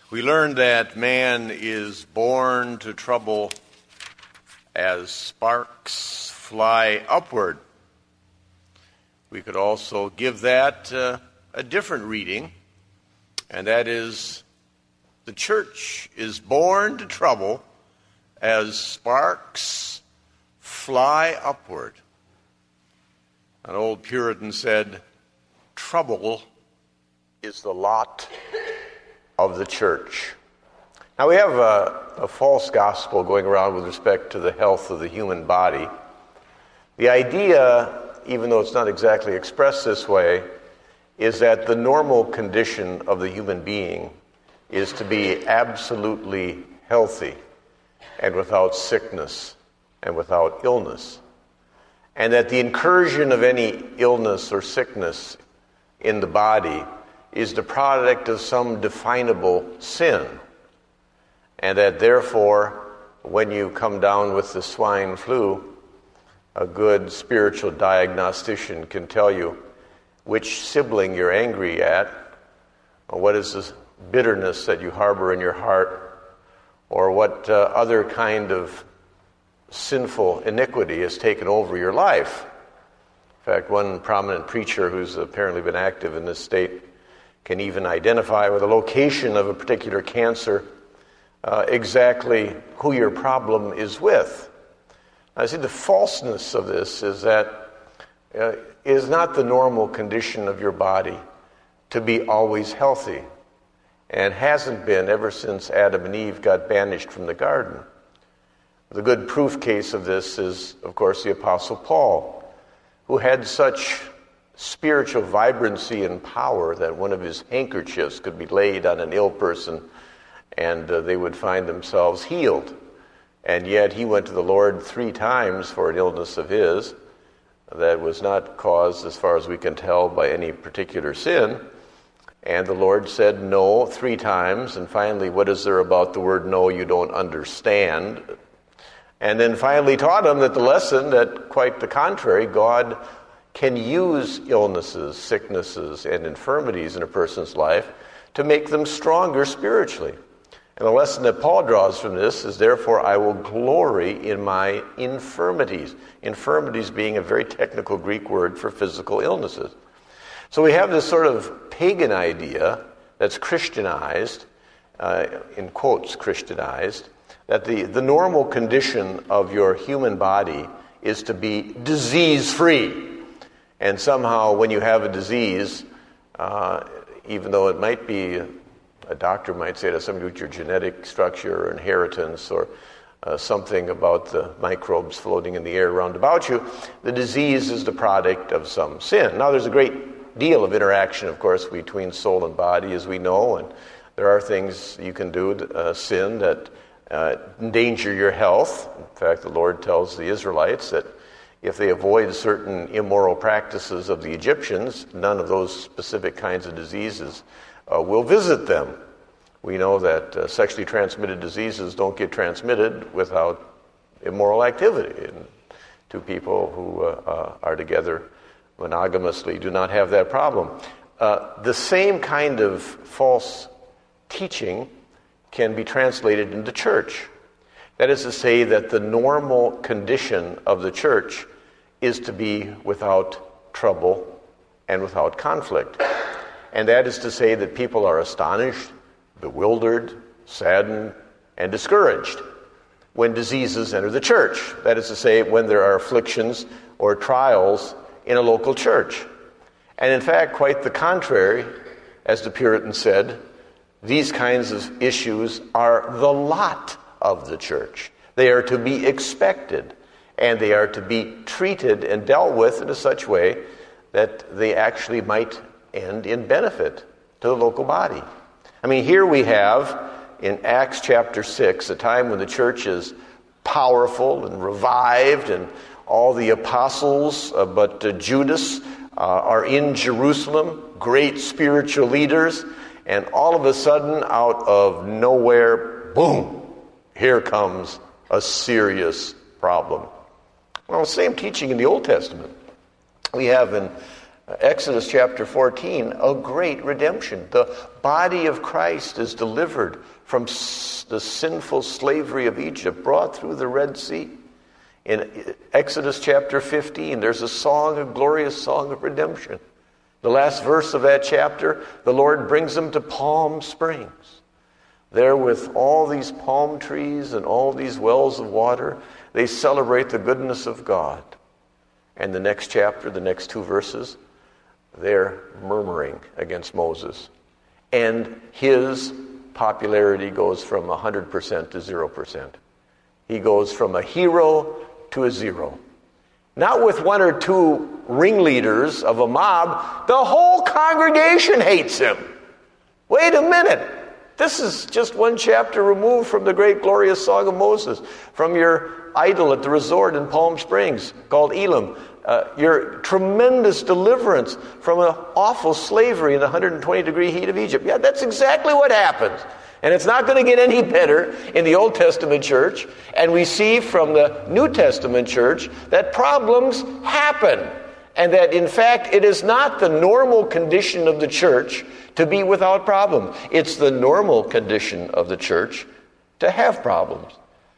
We learned that man is born to trouble as sparks fly upward. We could also give that a different reading, and that is, the church is born to trouble as sparks fly upward. An old Puritan said, trouble is the lot of the church. Now we have a false gospel going around with respect to the health of the human body. The idea, even though it's not exactly expressed this way, is that the normal condition of the human being is to be absolutely healthy and without sickness and without illness. And that the incursion of any illness or sickness in the body is the product of some definable sin. And that therefore, when you come down with the swine flu, a good spiritual diagnostician can tell you which sibling you're angry at, or what is the bitterness that you harbor in your heart, or what other kind of sinful iniquity has taken over your life. In fact, one prominent preacher who's apparently been active in this state can even identify with the location of a particular cancer exactly who your problem is with. I see the falseness of this is that it is not the normal condition of your body to be always healthy, and hasn't been ever since Adam and Eve got banished from the garden. The good proof case of this is, of course, the Apostle Paul, who had such spiritual vibrancy and power that one of his handkerchiefs could be laid on an ill person and they would find themselves healed. And yet he went to the Lord 3 times for an illness of his that was not caused, as far as we can tell, by any particular sin. And the Lord said no 3 times. And finally, what is there about the word no you don't understand? And then finally taught him that the lesson that quite the contrary, God can use illnesses, sicknesses, and infirmities in a person's life to make them stronger spiritually. And the lesson that Paul draws from this is, therefore, I will glory in my infirmities. Infirmities being a very technical Greek word for physical illnesses. So we have this sort of pagan idea that's Christianized, in quotes Christianized, that the normal condition of your human body is to be disease-free. And somehow when you have a disease, even though it might be, a doctor might say to somebody with your genetic structure or inheritance or something about the microbes floating in the air around about you, the disease is the product of some sin. Now there's a great deal of interaction, of course, between soul and body, as we know, and there are things you can do, sin, that endanger your health. In fact, the Lord tells the Israelites that if they avoid certain immoral practices of the Egyptians, none of those specific kinds of diseases will visit them. We know that sexually transmitted diseases don't get transmitted without immoral activity. And 2 people who are together monogamously do not have that problem. The same kind of false teaching can be translated into church. That is to say that the normal condition of the church is to be without trouble and without conflict. And that is to say that people are astonished, bewildered, saddened, and discouraged when diseases enter the church. That is to say, when there are afflictions or trials in a local church. And in fact, quite the contrary, as the Puritan said, these kinds of issues are the lot of the church. They are to be expected, and they are to be treated and dealt with in such way that they actually might end in benefit to the local body. I mean, here we have in Acts chapter 6, a time when the church is powerful and revived, and all the apostles but Judas are in Jerusalem, great spiritual leaders, and all of a sudden, out of nowhere, boom, here comes a serious problem. Well, same teaching in the Old Testament. We have in Exodus chapter 14, a great redemption. The body of Christ is delivered from the sinful slavery of Egypt, brought through the Red Sea. In Exodus chapter 15, there's a song, a glorious song of redemption. The last verse of that chapter, the Lord brings them to Palm Springs. There with all these palm trees and all these wells of water, they celebrate the goodness of God. And the next chapter, the next 2 verses, they're murmuring against Moses. And his popularity goes from 100% to 0%. He goes from a hero to a zero. Not with 1 or 2 ringleaders of a mob. The whole congregation hates him. Wait a minute. This is just 1 chapter removed from the great glorious song of Moses, from your idol at the resort in Palm Springs called Elim. Your tremendous deliverance from an awful slavery in the 120-degree heat of Egypt. Yeah, that's exactly what happens. And it's not going to get any better in the Old Testament church. And we see from the New Testament church that problems happen. And that, in fact, it is not the normal condition of the church to be without problems. It's the normal condition of the church to have problems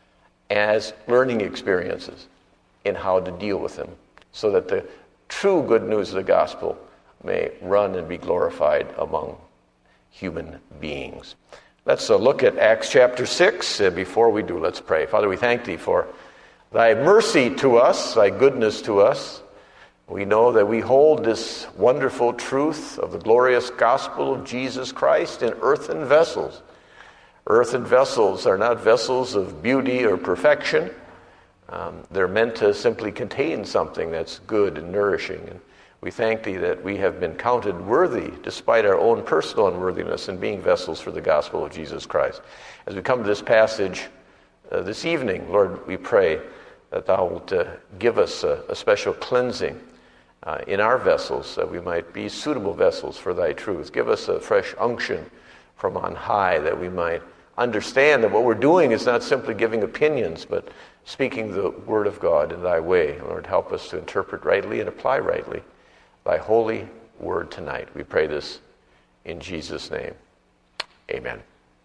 as learning experiences in how to deal with them, so that the true good news of the gospel may run and be glorified among human beings. Let's look at Acts chapter 6. Before we do, let's pray. Father, we thank Thee for Thy mercy to us, Thy goodness to us. We know that we hold this wonderful truth of the glorious gospel of Jesus Christ in earthen vessels. Earthen vessels are not vessels of beauty or perfection. They're meant to simply contain something that's good and nourishing. And we thank Thee that we have been counted worthy, despite our own personal unworthiness, in being vessels for the gospel of Jesus Christ. As we come to this passage this evening, Lord, we pray that Thou wilt give us a special cleansing in our vessels, that we might be suitable vessels for Thy truth. Give us a fresh unction from on high, that we might understand that what we're doing is not simply giving opinions, but speaking the word of God in Thy way. Lord, help us to interpret rightly and apply rightly Thy holy word tonight. We pray this in Jesus' name. Amen.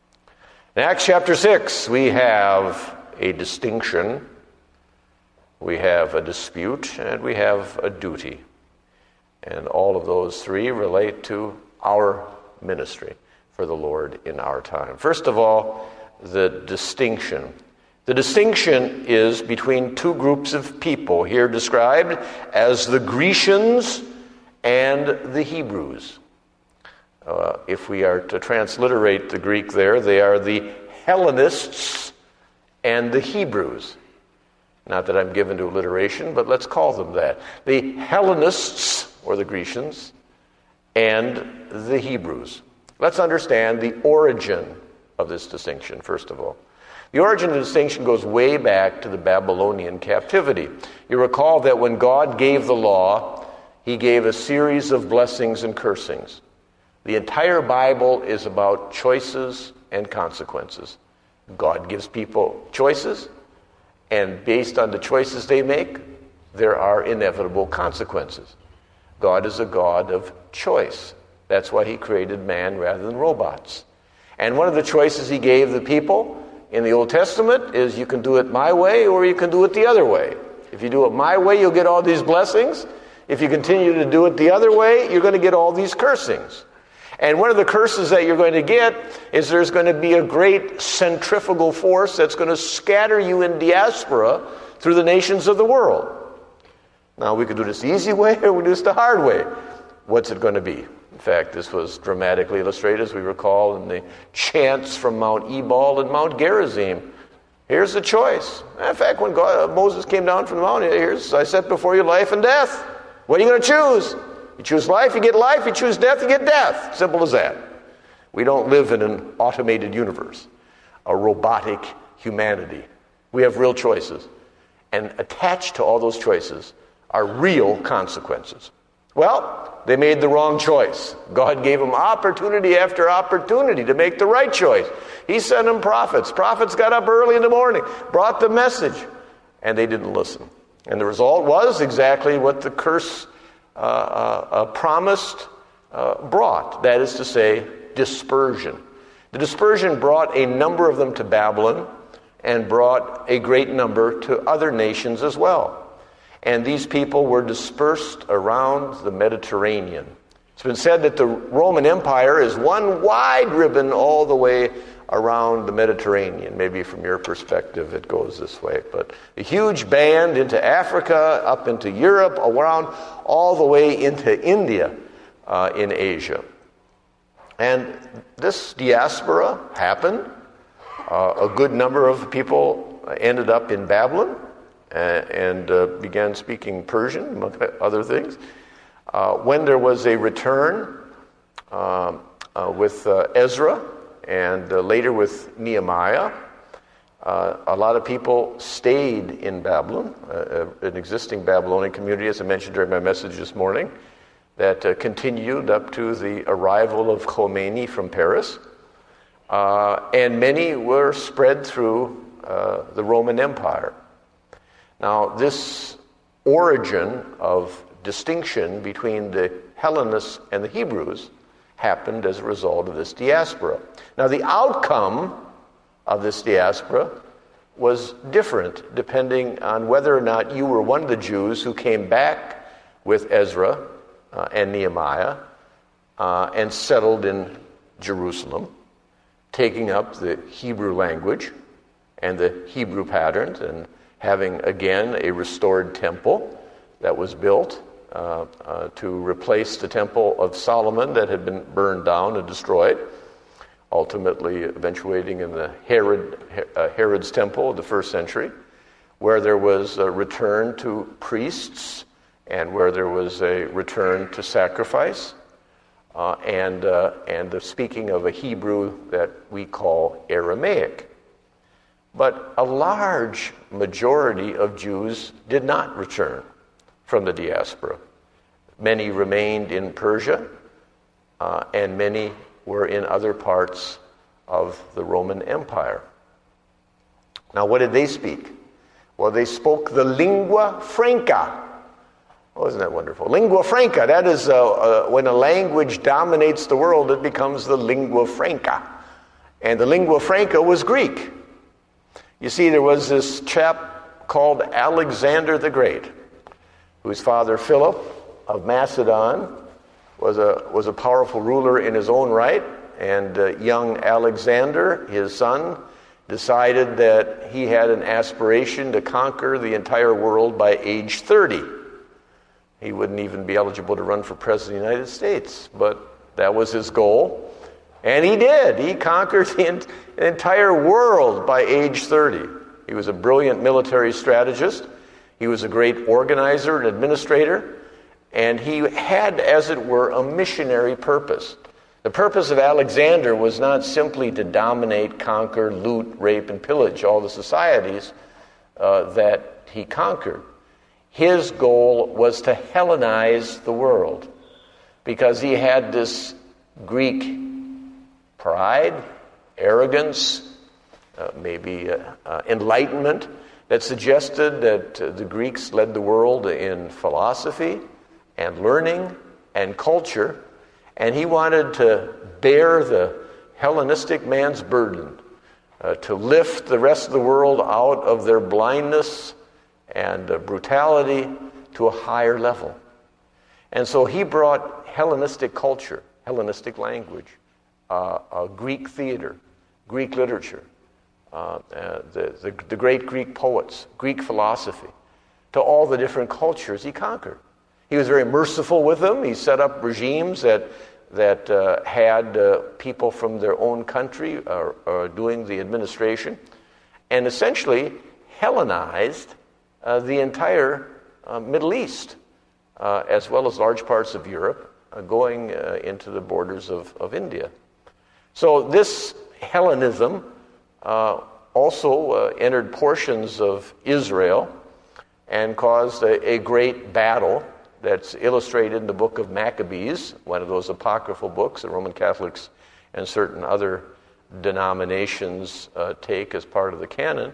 In Acts chapter 6, we have a distinction, we have a dispute, and we have a duty. And all of those 3 relate to our ministry for the Lord in our time. First of all, the distinction. The distinction is between 2 groups of people, here described as the Grecians and the Hebrews. If we are to transliterate the Greek there, they are the Hellenists and the Hebrews. Not that I'm given to alliteration, but let's call them that. The Hellenists, or the Grecians, and the Hebrews. Let's understand the origin of this distinction, first of all. The origin of the distinction goes way back to the Babylonian captivity. You recall that when God gave the law, He gave a series of blessings and cursings. The entire Bible is about choices and consequences. God gives people choices, and based on the choices they make, there are inevitable consequences. God is a God of choice. That's why He created man rather than robots. And one of the choices He gave the people in the Old Testament is you can do it my way or you can do it the other way. If you do it my way, you'll get all these blessings. If you continue to do it the other way, you're going to get all these cursings. And one of the curses that you're going to get is there's going to be a great centrifugal force that's going to scatter you in diaspora through the nations of the world. Now, we could do this the easy way or we do this the hard way. What's it going to be? In fact, this was dramatically illustrated, as we recall, in the chants from Mount Ebal and Mount Gerizim. Here's the choice. In fact, when Moses came down from the mountain, I set before you life and death. What are you going to choose? You choose life, you get life. You choose death, you get death. Simple as that. We don't live in an automated universe, a robotic humanity. We have real choices. And attached to all those choices are real consequences. Well, they made the wrong choice. God gave them opportunity after opportunity to make the right choice. He sent them prophets. Prophets got up early in the morning, brought the message, and they didn't listen. And the result was exactly what the curse promised brought, that is to say, dispersion. The dispersion brought a number of them to Babylon and brought a great number to other nations as well. And these people were dispersed around the Mediterranean. It's been said that the Roman Empire is one wide ribbon all the way around the Mediterranean. Maybe from your perspective it goes this way. But a huge band into Africa, up into Europe, around all the way into India in Asia. And this diaspora happened. A good number of people ended up in Babylon and began speaking Persian, among other things. When there was a return with Ezra and later with Nehemiah, a lot of people stayed in Babylon, an existing Babylonian community, as I mentioned during my message this morning, that continued up to the arrival of Khomeini from Paris. And many were spread through the Roman Empire. Now, this origin of distinction between the Hellenists and the Hebrews happened as a result of this diaspora. Now, the outcome of this diaspora was different depending on whether or not you were one of the Jews who came back with Ezra and Nehemiah and settled in Jerusalem, taking up the Hebrew language and the Hebrew patterns and having again a restored temple that was built to replace the temple of Solomon that had been burned down and destroyed, ultimately eventuating in the Herod's temple of the first century, where there was a return to priests and where there was a return to sacrifice and the speaking of a Hebrew that we call Aramaic. But a large majority of Jews did not return from the diaspora. Many remained in Persia, and many were in other parts of the Roman Empire. Now, what did they speak? Well, they spoke the lingua franca. Oh, isn't that wonderful? Lingua franca, that is when a language dominates the world, it becomes the lingua franca. And the lingua franca was Greek. You see, there was this chap called Alexander the Great, whose father Philip of Macedon was a powerful ruler in his own right, and young Alexander, his son, decided that he had an aspiration to conquer the entire world by age 30. He wouldn't even be eligible to run for president of the United States, but that was his goal. And he did. He conquered the entire world by age 30. He was a brilliant military strategist. He was a great organizer and administrator. And he had, as it were, a missionary purpose. The purpose of Alexander was not simply to dominate, conquer, loot, rape, and pillage all the societies that he conquered. His goal was to Hellenize the world, because he had this Greek pride, arrogance, maybe enlightenment that suggested that the Greeks led the world in philosophy and learning and culture, and he wanted to bear the Hellenistic man's burden, to lift the rest of the world out of their blindness and brutality to a higher level. And so he brought Hellenistic culture, Hellenistic language, Greek theater, Greek literature, the great Greek poets, Greek philosophy, to all the different cultures he conquered. He was very merciful with them. He set up regimes that had people from their own country doing the administration, and essentially Hellenized the entire Middle East, as well as large parts of Europe, going into the borders of India. So this Hellenism also entered portions of Israel and caused a great battle that's illustrated in the book of Maccabees, one of those apocryphal books that Roman Catholics and certain other denominations take as part of the canon.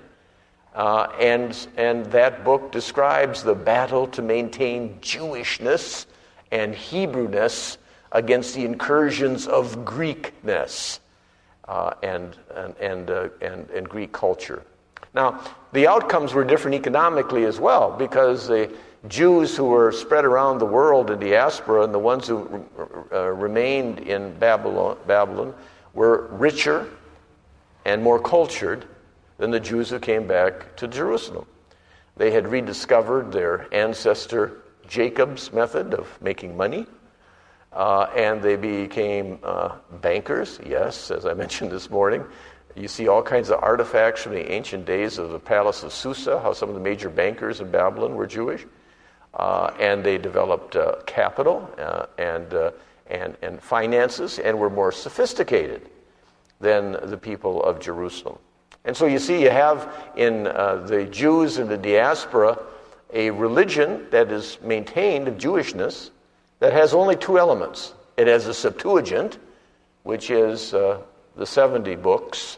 And that book describes the battle to maintain Jewishness and Hebrewness against the incursions of Greekness and Greek culture. Now, the outcomes were different economically as well, because the Jews who were spread around the world in diaspora and the ones who remained in Babylon were richer and more cultured than the Jews who came back to Jerusalem. They had rediscovered their ancestor Jacob's method of making money, and they became bankers, yes, as I mentioned this morning. You see all kinds of artifacts from the ancient days of the palace of Susa, how some of the major bankers in Babylon were Jewish. And they developed capital and finances and were more sophisticated than the people of Jerusalem. And so you see, you have in the Jews in the diaspora a religion that is maintained of Jewishness that has only two elements. It has a Septuagint, which is the 70 books,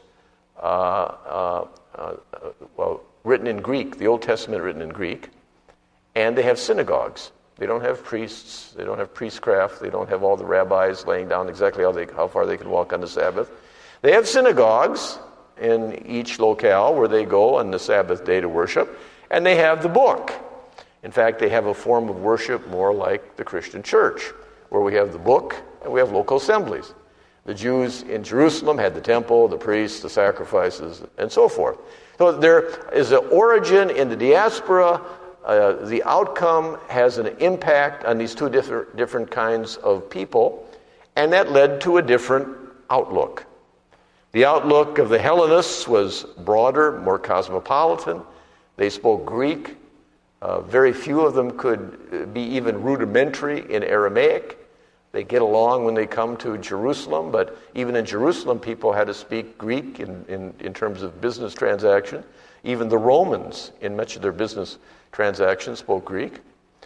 written in Greek, the Old Testament written in Greek, and they have synagogues. They don't have priests, they don't have priestcraft, they don't have all the rabbis laying down exactly how far they can walk on the Sabbath. They have synagogues in each locale where they go on the Sabbath day to worship, and they have the book. In fact, they have a form of worship more like the Christian church, where we have the book and we have local assemblies. The Jews in Jerusalem had the temple, the priests, the sacrifices, and so forth. So there is an origin in the diaspora. The outcome has an impact on these two different kinds of people, and that led to a different outlook. The outlook of the Hellenists was broader, more cosmopolitan. They spoke Greek. Very few of them could be even rudimentary in Aramaic. They get along when they come to Jerusalem, but even in Jerusalem, people had to speak Greek in terms of business transaction. Even the Romans, in much of their business transactions, spoke Greek.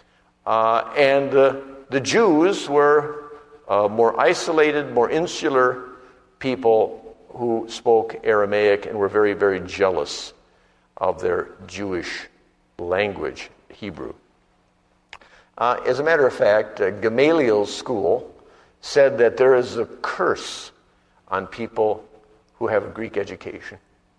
And the Jews were more isolated, more insular people who spoke Aramaic and were very, very jealous of their Jewish language, Hebrew. As a matter of fact, Gamaliel's school said that there is a curse on people who have a Greek education.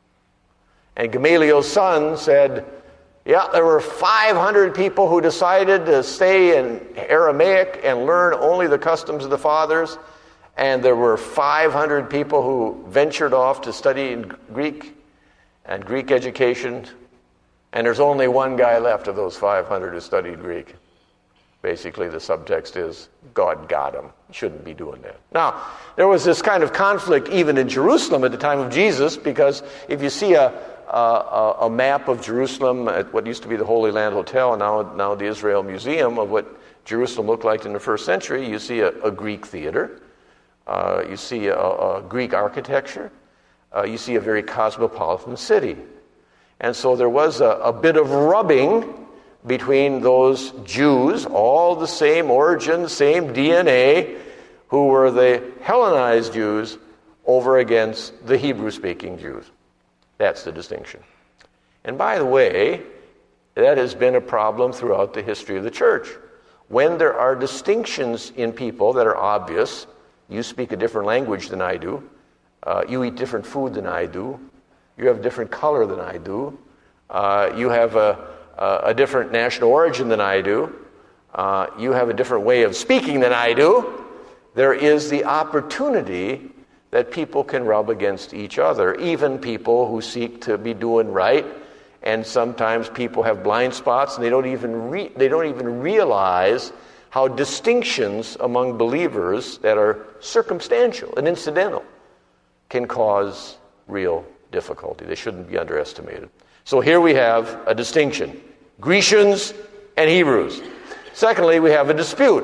And Gamaliel's son said, yeah, there were 500 people who decided to stay in Aramaic and learn only the customs of the fathers, and there were 500 people who ventured off to study in Greek and Greek education, and there's only one guy left of those 500 who studied Greek. Basically, the subtext is, God got him. Shouldn't be doing that. Now, there was this kind of conflict even in Jerusalem at the time of Jesus, because if you see a map of Jerusalem at what used to be the Holy Land Hotel, and now the Israel Museum, of what Jerusalem looked like in the first century, you see a Greek theater. You see a Greek architecture. You see a very cosmopolitan city. And so there was a bit of rubbing between those Jews, all the same origin, same DNA, who were the Hellenized Jews, over against the Hebrew-speaking Jews. That's the distinction. And by the way, that has been a problem throughout the history of the church. When there are distinctions in people that are obvious, you speak a different language than I do, you eat different food than I do, you have a different color than I do, you have a different national origin than I do, you have a different way of speaking than I do, there is the opportunity that people can rub against each other, even people who seek to be doing right. And sometimes people have blind spots, and they don't even realize how distinctions among believers that are circumstantial and incidental can cause real difficulty. They shouldn't be underestimated. So here we have a distinction: Grecians and Hebrews. Secondly, we have a dispute.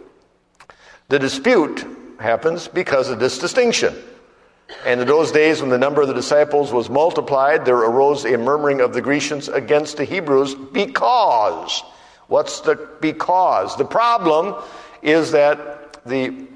The dispute happens because of this distinction. And in those days, when the number of the disciples was multiplied, there arose a murmuring of the Grecians against the Hebrews because. What's the because? The problem is that the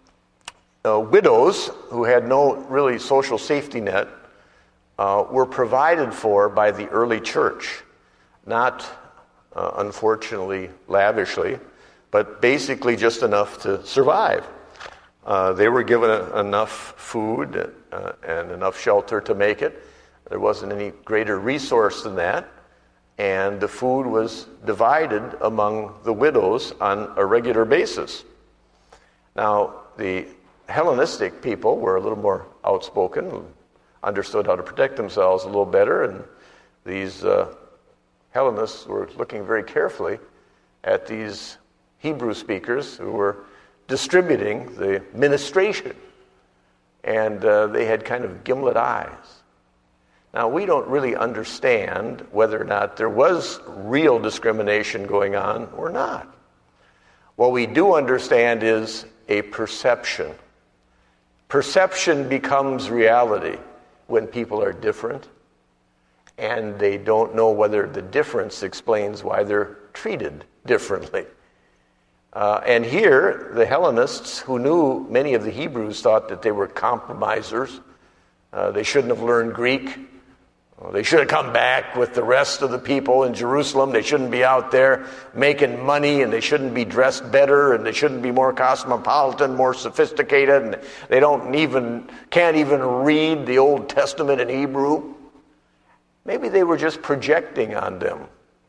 widows, who had no really social safety net, were provided for by the early church. Not, unfortunately, lavishly, but basically just enough to survive. They were given enough food and enough shelter to make it. There wasn't any greater resource than that. And the food was divided among the widows on a regular basis. Now, the Hellenistic people were a little more outspoken, understood how to protect themselves a little better, and these Hellenists were looking very carefully at these Hebrew speakers who were distributing the ministration. And they had kind of gimlet eyes. Now, we don't really understand whether or not there was real discrimination going on or not. What we do understand is a perception. Perception becomes reality when people are different, and they don't know whether the difference explains why they're treated differently. And here, the Hellenists, who knew many of the Hebrews, thought that they were compromisers. They shouldn't have learned Greek. They should have come back with the rest of the people in Jerusalem. They shouldn't be out there making money, and they shouldn't be dressed better, and they shouldn't be more cosmopolitan, more sophisticated, and they can't even read the Old Testament in Hebrew. Maybe they were just projecting on them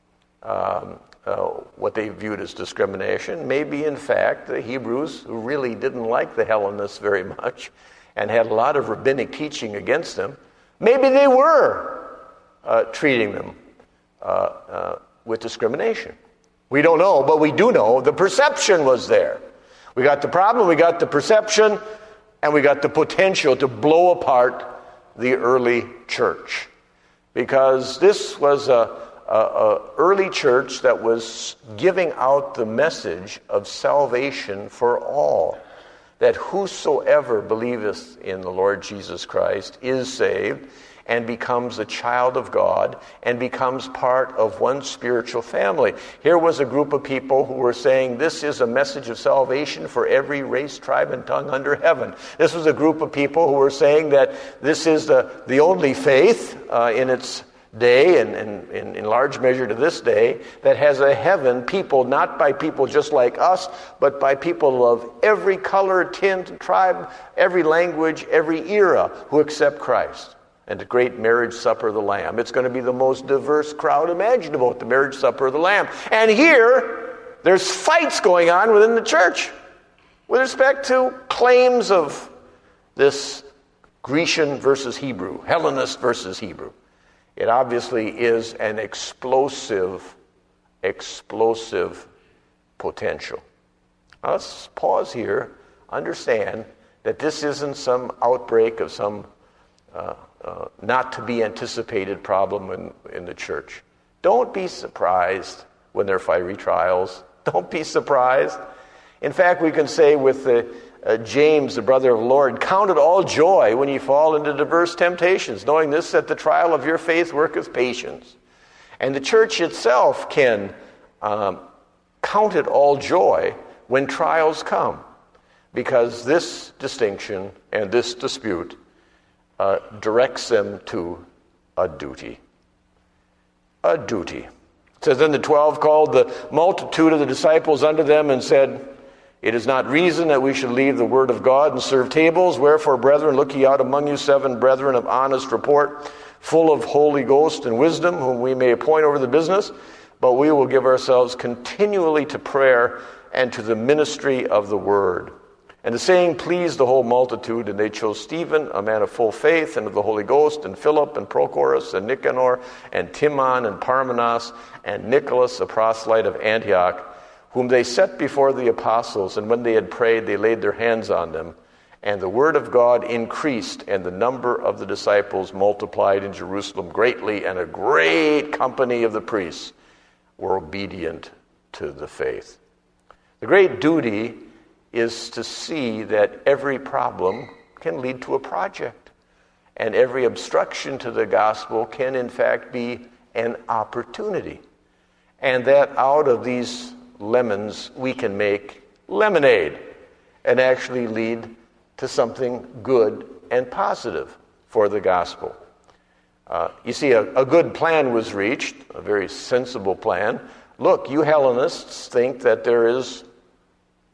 what they viewed as discrimination. Maybe, in fact, the Hebrews, who really didn't like the Hellenists very much and had a lot of rabbinic teaching against them, maybe they were treating them with discrimination. We don't know, but we do know the perception was there. We got the problem, we got the perception, and we got the potential to blow apart the early church. Because this was a early church that was giving out the message of salvation for all, that whosoever believeth in the Lord Jesus Christ is saved and becomes a child of God and becomes part of one spiritual family. Here was a group of people who were saying this is a message of salvation for every race, tribe, and tongue under heaven. This was a group of people who were saying that this is the only faith in its day, and in large measure to this day, that has a heaven people, not by people just like us, but by people of every color, tint, tribe, every language, every era who accept Christ. And the great marriage supper of the Lamb. It's going to be the most diverse crowd imaginable at the marriage supper of the Lamb. And here, there's fights going on within the church with respect to claims of this Grecian versus Hebrew, Hellenist versus Hebrew. It obviously is an explosive potential. Now let's pause here, understand that this isn't some outbreak of some not to be anticipated problem in the church. Don't be surprised when there are fiery trials. Don't be surprised. In fact, we can say with James, the brother of the Lord, count it all joy when you fall into diverse temptations, knowing this, that the trial of your faith worketh patience. And the church itself can count it all joy when trials come, because this distinction and this dispute directs them to a duty. A duty. It says, then the 12 called the multitude of the disciples unto them and said, it is not reason that we should leave the word of God and serve tables. Wherefore, brethren, look ye out among you 7 brethren of honest report, full of Holy Ghost and wisdom, whom we may appoint over the business. But we will give ourselves continually to prayer and to the ministry of the word. And the saying pleased the whole multitude, and they chose Stephen, a man of full faith, and of the Holy Ghost, and Philip, and Prochorus, and Nicanor, and Timon, and Parmenas, and Nicholas, a proselyte of Antioch, whom they set before the apostles, and when they had prayed, they laid their hands on them. And the word of God increased, and the number of the disciples multiplied in Jerusalem greatly, and a great company of the priests were obedient to the faith. The great duty is to see that every problem can lead to a project, and every obstruction to the gospel can in fact be an opportunity, and that out of these lemons we can make lemonade and actually lead to something good and positive for the gospel. You see, a good plan was reached, a very sensible plan. Look, you Hellenists think that there is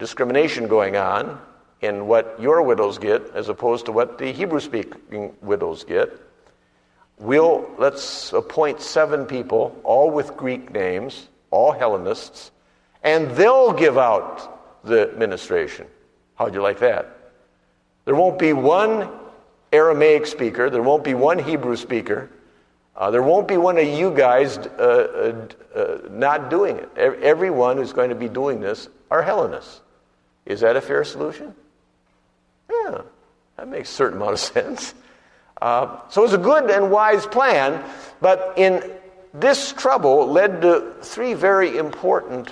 discrimination going on in what your widows get as opposed to what the Hebrew-speaking widows get. Let's appoint 7 people, all with Greek names, all Hellenists, and they'll give out the ministration. How'd you like that? There won't be one Aramaic speaker. There won't be one Hebrew speaker. There won't be one of you guys not doing it. Everyone who's going to be doing this are Hellenists. Is that a fair solution? Yeah, that makes a certain amount of sense. So it's a good and wise plan, but in this trouble led to 3 very important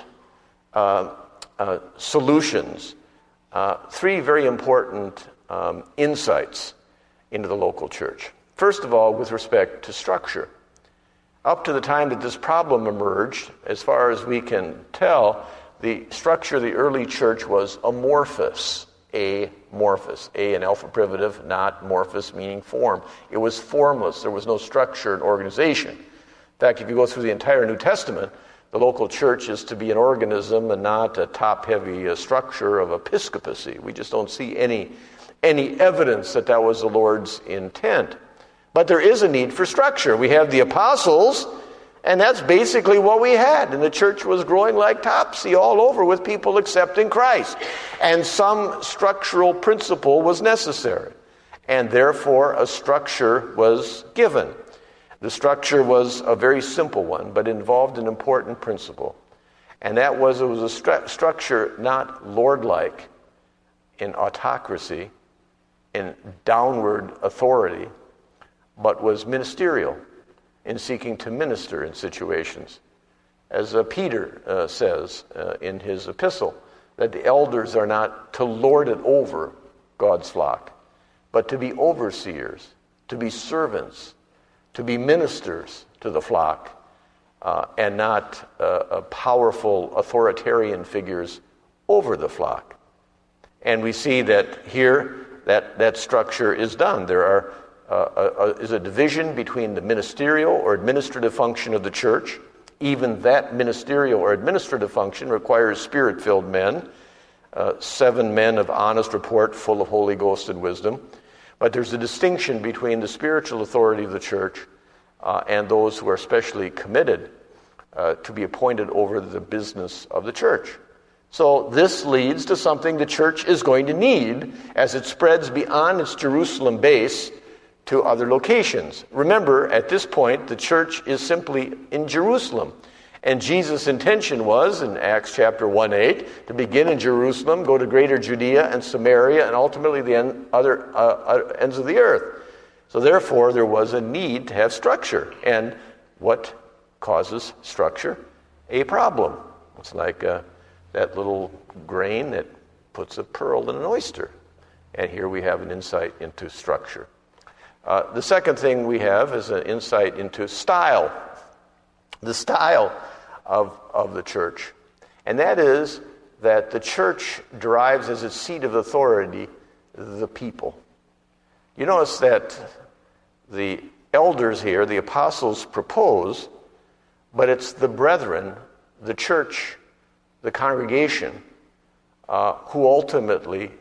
solutions, 3 very important insights into the local church. First of all, with respect to structure. Up to the time that this problem emerged, as far as we can tell, the structure of the early church was amorphous. Amorphous. A, an alpha privative, not morphous, meaning form. It was formless. There was no structure and organization. In fact, if you go through the entire New Testament, the local church is to be an organism and not a top-heavy structure of episcopacy. We just don't see any evidence that that was the Lord's intent. But there is a need for structure. We have the apostles, and that's basically what we had. And the church was growing like Topsy all over with people accepting Christ. And some structural principle was necessary. And therefore, a structure was given. The structure was a very simple one, but involved an important principle. And that was, it was a structure not lord-like in autocracy, in downward authority, but was ministerial in seeking to minister in situations. As Peter says in his epistle, that the elders are not to lord it over God's flock, but to be overseers, to be servants, to be ministers to the flock, and not powerful authoritarian figures over the flock. And we see that here that structure is done. There is a division between the ministerial or administrative function of the church. Even that ministerial or administrative function requires Spirit-filled men, 7 men of honest report, full of Holy Ghost and wisdom. But there's a distinction between the spiritual authority of the church and those who are specially committed to be appointed over the business of the church. So this leads to something the church is going to need as it spreads beyond its Jerusalem base to other locations. Remember, at this point, the church is simply in Jerusalem. And Jesus' intention was, in Acts chapter 1:8, to begin in Jerusalem, go to greater Judea and Samaria, and ultimately the other ends of the earth. So therefore, there was a need to have structure. And what causes structure? A problem. It's like that little grain that puts a pearl in an oyster. And here we have an insight into structure. The second thing we have is an insight into style. The style of the church. And that is that the church derives as its seat of authority the people. You notice that the elders here, the apostles, propose, but it's the brethren, the church, the congregation, who ultimately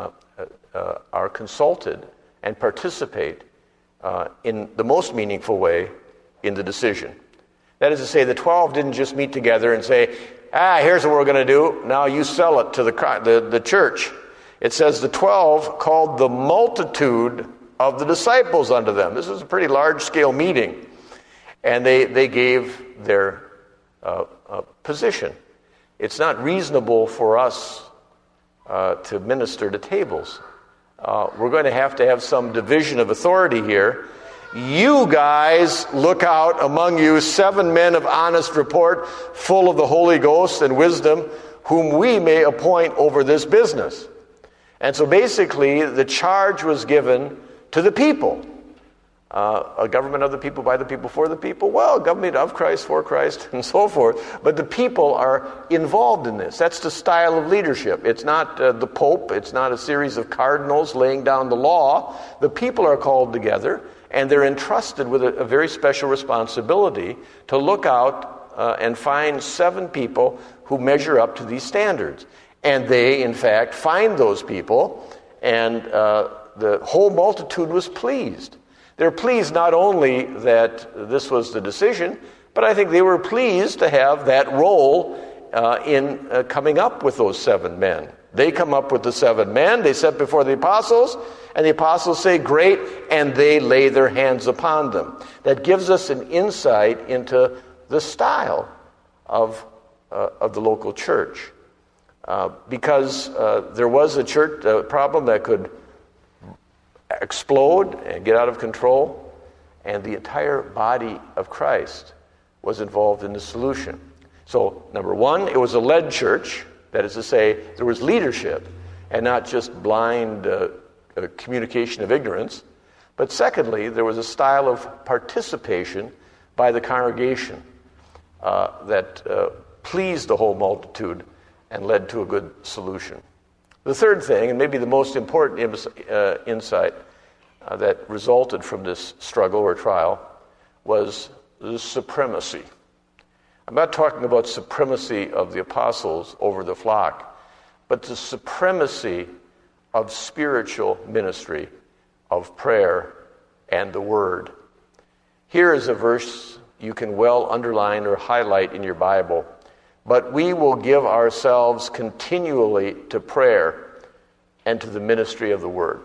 are consulted and participate in the most meaningful way in the decision. That is to say, the 12 didn't just meet together and say, here's what we're going to do. Now you sell it to the church. It says the 12 called the multitude of the disciples unto them. This is a pretty large-scale meeting. And they gave their position. It's not reasonable for us to minister to tables. We're going to have some division of authority here. You guys, look out among you 7 men of honest report, full of the Holy Ghost and wisdom, whom we may appoint over this business. And so basically, the charge was given to the people. A government of the people, by the people, for the people. Well, government of Christ, for Christ, and so forth. But the people are involved in this. That's the style of leadership. It's not the Pope. It's not a series of cardinals laying down the law. The people are called together, and they're entrusted with a very special responsibility to look out and find 7 people who measure up to these standards. And they, in fact, find those people, and the whole multitude was pleased. They're pleased not only that this was the decision, but I think they were pleased to have that role in coming up with those 7 men. They come up with the 7 men, they set before the apostles, and the apostles say, great, and they lay their hands upon them. That gives us an insight into the style of the local church. Because there was a church problem that could explode and get out of control, and the entire body of Christ was involved in the solution. So, number 1, it was a led church. That is to say, there was leadership and not just blind communication of ignorance. But secondly, there was a style of participation by the congregation that pleased the whole multitude and led to a good solution. The third thing, and maybe the most important insight that resulted from this struggle or trial, was the supremacy. I'm not talking about supremacy of the apostles over the flock, but the supremacy of spiritual ministry, of prayer and the Word. Here is a verse you can well underline or highlight in your Bible. But we will give ourselves continually to prayer and to the ministry of the Word.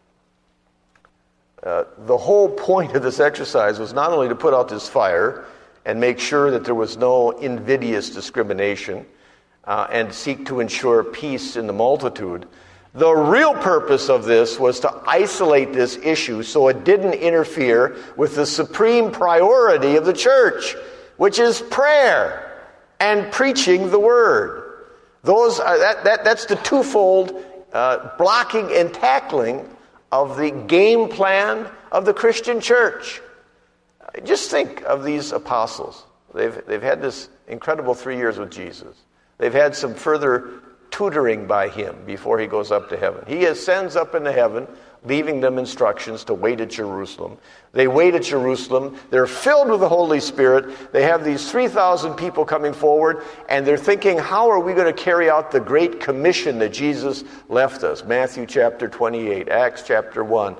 The whole point of this exercise was not only to put out this fire and make sure that there was no invidious discrimination and seek to ensure peace in the multitude. The real purpose of this was to isolate this issue so it didn't interfere with the supreme priority of the church, which is prayer and preaching the Word. That's the twofold blocking and tackling of the game plan of the Christian church. Just think of these apostles. They've had this incredible 3 years with Jesus. They've had some further tutoring by him before he goes up to heaven. He ascends up into heaven, leaving them instructions to wait at Jerusalem. They wait at Jerusalem. They're filled with the Holy Spirit. They have these 3,000 people coming forward, and they're thinking, how are we going to carry out the great commission that Jesus left us? Matthew chapter 28, Acts chapter 1,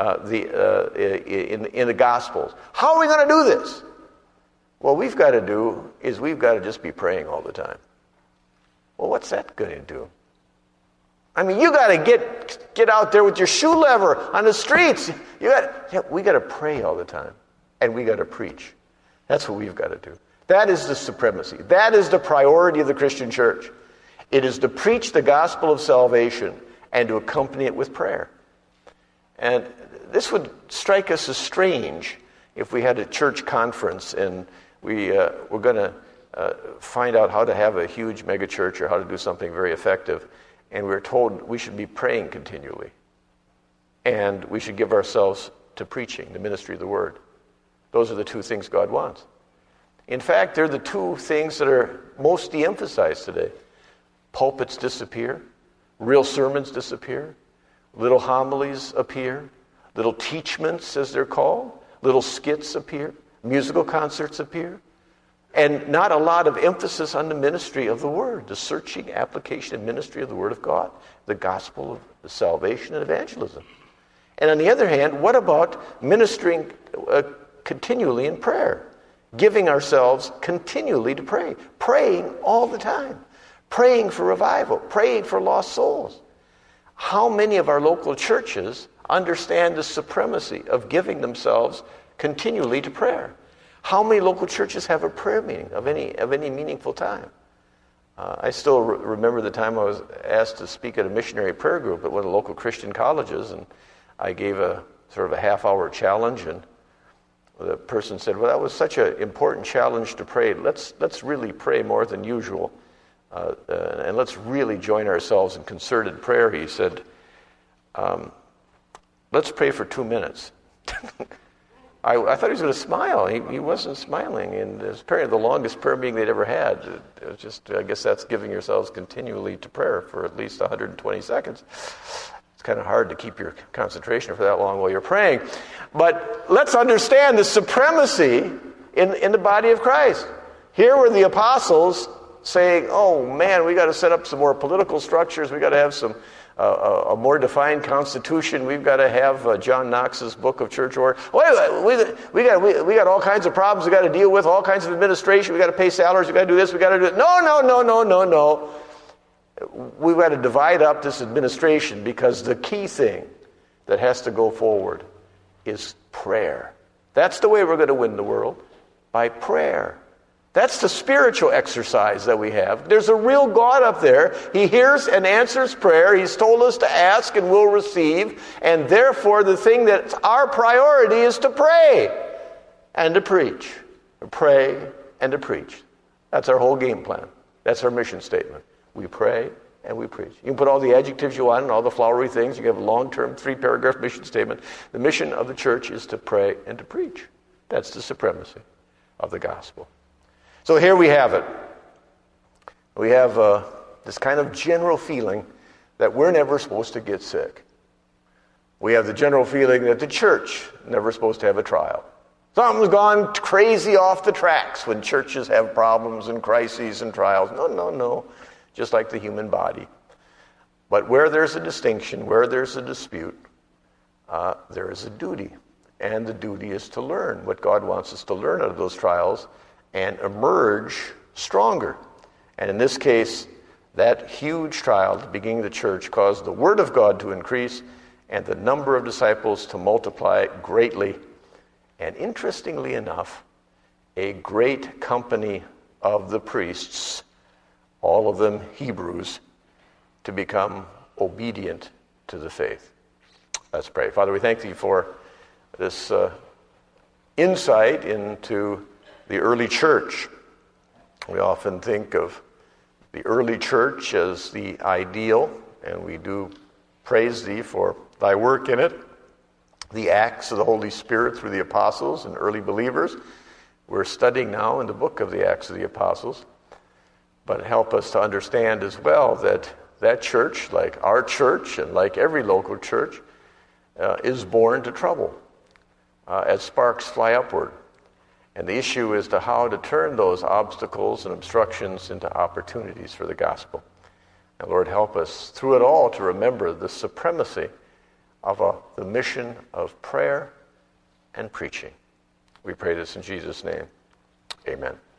in the Gospels. How are we going to do this? Well, we've got to just be praying all the time. Well, what's that going to do? I mean, you got to get out there with your shoe lever on the streets. We got to pray all the time, and we got to preach. That's what we've got to do. That is the supremacy. That is the priority of the Christian church. It is to preach the gospel of salvation and to accompany it with prayer. And this would strike us as strange if we had a church conference and we were going to find out how to have a huge megachurch or how to do something very effective, and we were told we should be praying continually, and we should give ourselves to preaching, the ministry of the Word. Those are the two things God wants. In fact, they're the two things that are most de-emphasized today. Pulpits disappear, real sermons disappear, little homilies appear, little teachments, as they're called, little skits appear, musical concerts appear. And not a lot of emphasis on the ministry of the Word, the searching application and ministry of the Word of God, the gospel of salvation and evangelism. And on the other hand, what about ministering continually in prayer? Giving ourselves continually to pray. Praying all the time. Praying for revival. Praying for lost souls. How many of our local churches understand the supremacy of giving themselves continually to prayer? How many local churches have a prayer meeting of any meaningful time? I still remember the time I was asked to speak at a missionary prayer group at one of the local Christian colleges, and I gave a sort of a half-hour challenge, and the person said, well, that was such an important challenge to pray. Let's really pray more than usual, and let's really join ourselves in concerted prayer. He said, let's pray for 2 minutes. I thought he was going to smile. He wasn't smiling, and it was apparently the longest prayer meeting they'd ever had. It was just, I guess that's giving yourselves continually to prayer for at least 120 seconds. It's kind of hard to keep your concentration for that long while you're praying. But let's understand the supremacy in the body of Christ. Here were the apostles saying, oh man, we got to set up some more political structures, we got to have some a more defined constitution, we've got to have John Knox's Book of Church Order. We got all kinds of problems we got to deal with, all kinds of administration, we got to pay salaries, we got to do this, we got to do it. No. We've got to divide up this administration, because the key thing that has to go forward is prayer. That's the way we're going to win the world, by prayer. That's the spiritual exercise that we have. There's a real God up there. He hears and answers prayer. He's told us to ask and we'll receive. And therefore, the thing that's our priority is to pray and to preach. Pray and to preach. That's our whole game plan. That's our mission statement. We pray and we preach. You can put all the adjectives you want and all the flowery things. You can have a long-term 3-paragraph mission statement. The mission of the church is to pray and to preach. That's the supremacy of the gospel. So here we have it. We have this kind of general feeling that we're never supposed to get sick. We have the general feeling that the church never supposed to have a trial. Something's gone crazy off the tracks when churches have problems and crises and trials. No. Just like the human body. But where there's a distinction, where there's a dispute, there is a duty. And the duty is to learn what God wants us to learn out of those trials and emerge stronger. And in this case, that huge trial at the beginning of the church caused the Word of God to increase and the number of disciples to multiply greatly. And interestingly enough, a great company of the priests, all of them Hebrews, to become obedient to the faith. Let's pray. Father, we thank Thee for this insight into the early church. We often think of the early church as the ideal, and we do praise Thee for Thy work in it, the acts of the Holy Spirit through the apostles and early believers. We're studying now in the book of the Acts of the Apostles, but help us to understand as well that that church, like our church and like every local church, is born to trouble as sparks fly upward. And the issue is to how to turn those obstacles and obstructions into opportunities for the gospel. And Lord, help us through it all to remember the supremacy of the mission of prayer and preaching. We pray this in Jesus' name. Amen.